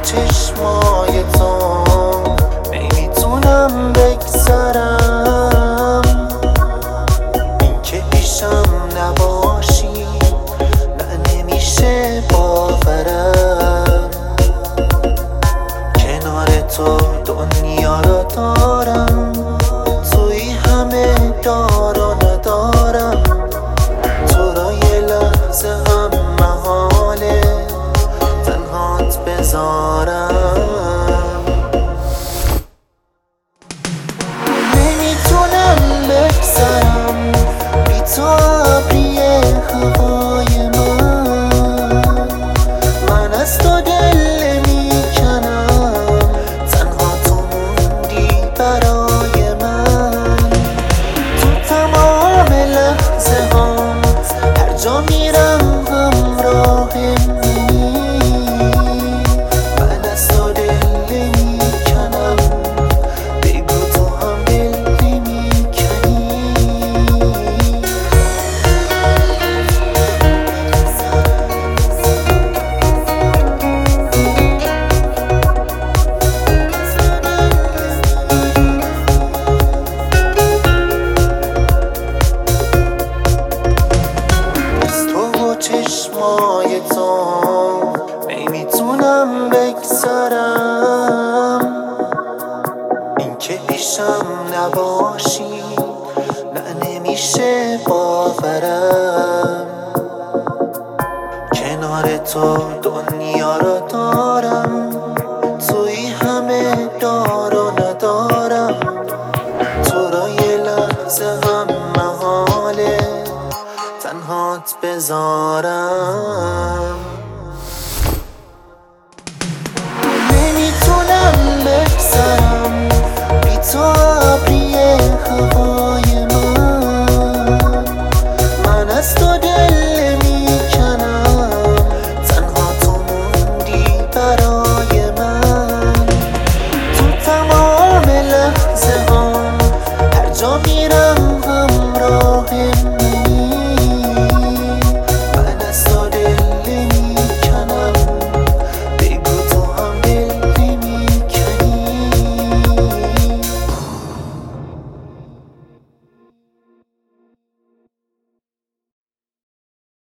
چشمای تو نمیتونم بگذرم، این که پیشم نباشی نه نمیشه باورم. کنار تو دنیا رو دارم، توی همه دار و ندارم، تو را یه لحظه هم محاله تنهات بذارم. نمیتونم بگذرم بی تو ابری هوای من از تو دل نمیکنم، تنها تو موندی برای من. تو تمام لحظه هم هر جا میرم همراهم، چشمای تو نمیتونم بگذرم، این که پیشم نباشی نه نمیشه باورم. کنار تو دنیا رو دارم، توی همه دار و ندارم، تو را یه لحظه هم محاله تنهات بذارم. نمیتونم بگذرم بی تو ابری هوای من از تو دل نمیکنم، تنها تو موندی برای من. تو تمام لحظه هم هر جا